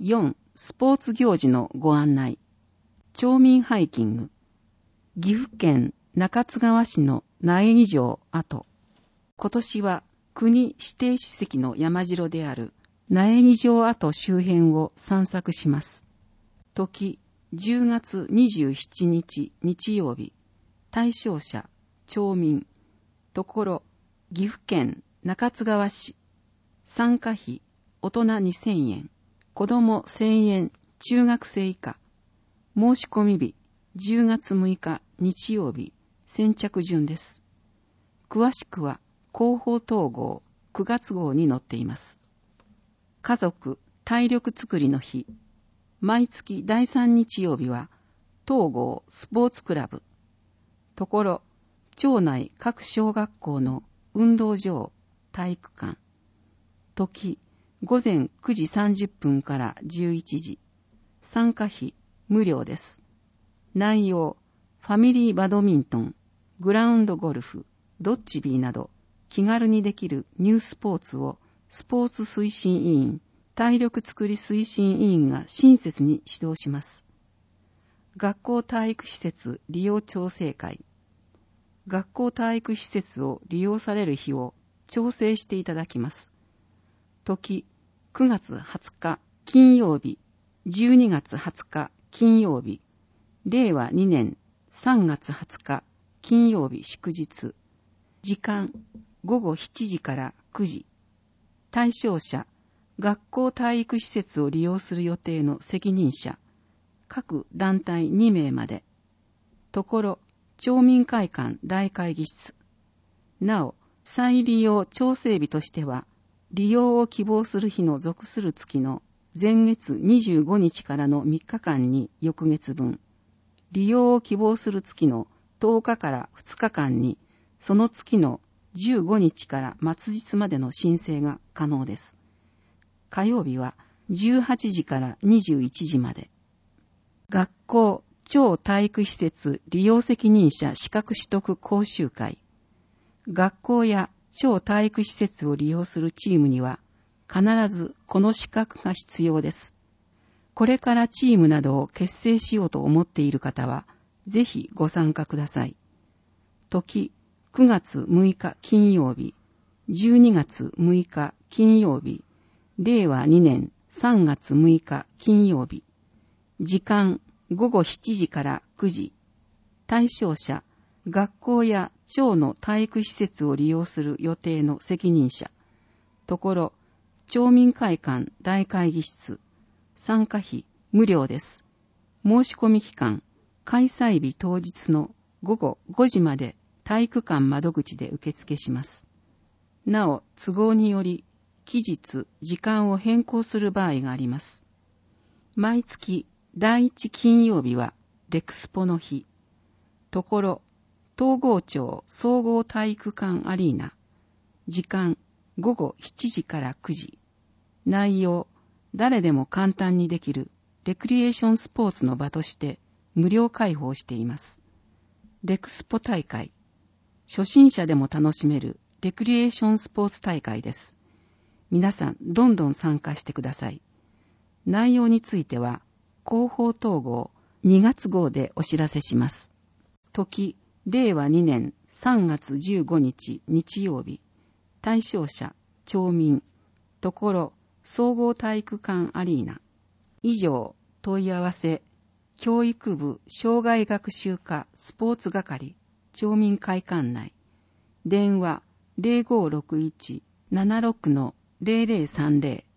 4. スポーツ行事のご案内。町民ハイキング。岐阜県中津川市の苗木城跡。今年は国指定史跡の山城である苗木城跡周辺を散策します。時10月27日日曜日。対象者町民。ところ岐阜県中津川市。参加費大人2000円。子供1000円。中学生以下。申し込み日10月6日日曜日。先着順です。詳しくは広報統合9月号に載っています。家族体力づくりの日。毎月第3日曜日は統合スポーツクラブ。ところ町内各小学校の運動場体育館。時午前9時30分から11時。参加費無料です。内容ファミリーバドミントン、グラウンドゴルフ、ドッジビーなど気軽にできるニュースポーツをスポーツ推進委員、体力づくり推進委員が親切に指導します。学校体育施設利用調整会。学校体育施設を利用される日を調整していただきます。時9月20日金曜日、12月20日金曜日、令和2年3月20日金曜日祝日。時間午後7時から9時。対象者学校体育施設を利用する予定の責任者。各団体2名まで。ところ町民会館大会議室。なお再利用調整日としては利用を希望する日の属する月の前月25日からの3日間に翌月分、利用を希望する月の10日から2日間にその月の15日から末日までの申請が可能です。火曜日は18時から21時まで。学校町体育施設利用責任者資格取得講習会。学校や町体育施設を利用するチームには必ずこの資格が必要です。これからチームなどを結成しようと思っている方はぜひご参加ください。時9月6日金曜日、12月6日金曜日、令和2年3月6日金曜日。時間午後7時から9時。対象者学校や町の体育施設を利用する予定の責任者。ところ町民会館大会議室。参加費無料です。申し込み期間開催日当日の午後5時まで体育館窓口で受付します。なお都合により期日時間を変更する場合があります。毎月第1金曜日はレクスポの日。ところ東郷町総合体育館アリーナ。時間午後7時から9時。内容誰でも簡単にできるレクリエーションスポーツの場として無料開放しています。レクスポ大会。初心者でも楽しめるレクリエーションスポーツ大会です。皆さんどんどん参加してください。内容については広報統合2月号でお知らせします。時令和2年3月15日日曜日。対象者町民。ところ総合体育館アリーナ。以上問い合わせ教育部障害学習課スポーツ係町民会館内。電話 0561-76-0030